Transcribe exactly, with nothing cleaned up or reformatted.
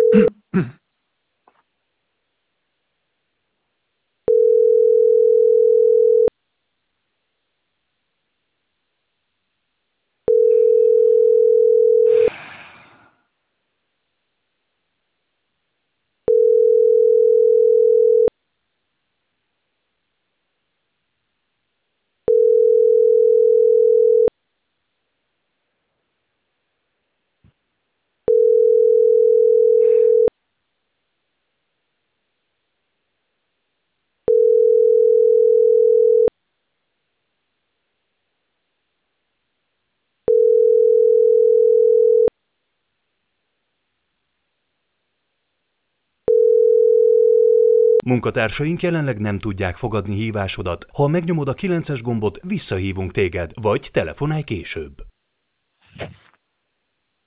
Munkatársaink jelenleg nem tudják fogadni hívásodat. Ha megnyomod a kilences gombot, visszahívunk téged, vagy telefonálj később.